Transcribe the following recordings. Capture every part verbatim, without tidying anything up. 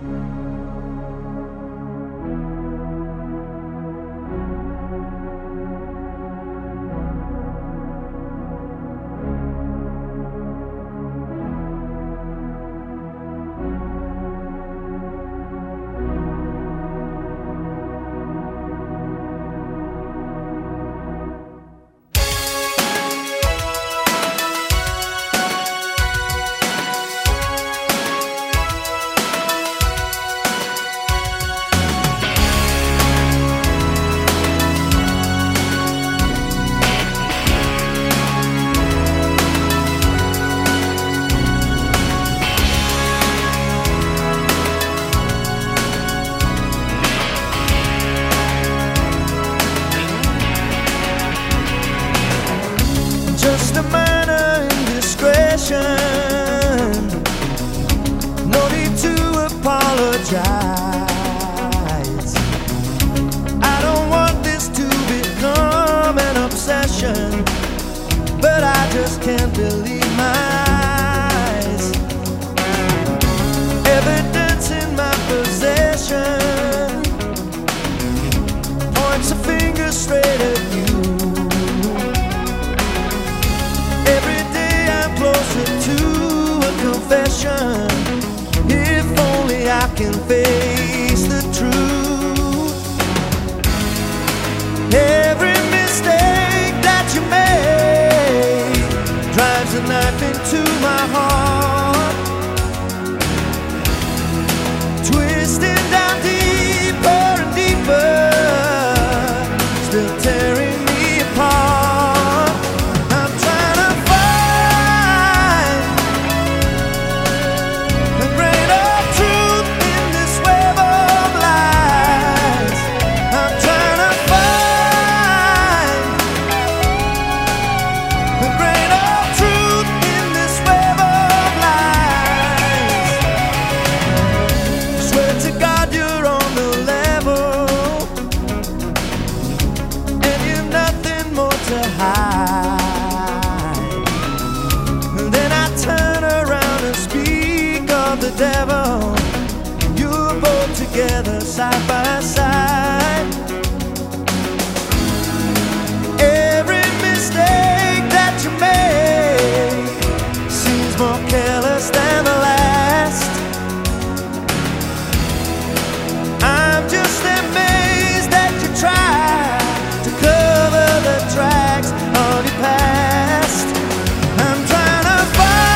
Just a minor indiscretion, no need to apologize. I don't want this to become an obsession, but I just can't believe my eyes. Evidence in my possession points a finger straight at you. Closer to a confession, if only I can face the truth. Every mistake that you make drives a knife into my heart, twisting down deeper and deeper, still tearing me apart. The devil, you're both together side by side. Every mistake that you make seems more careless than the last. I'm just amazed that you try to cover the tracks of your past. I'm trying to find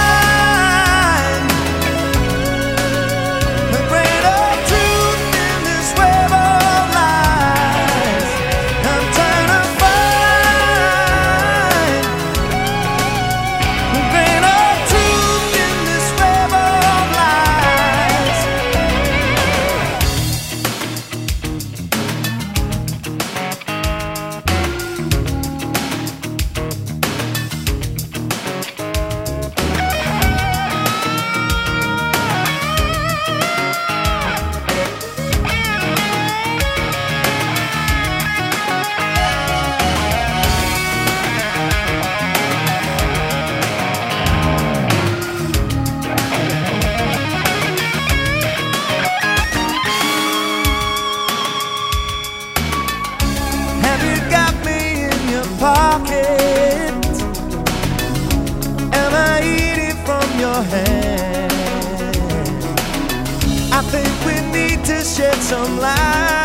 pocket. Am I eating from your hand? I think we need to shed some light.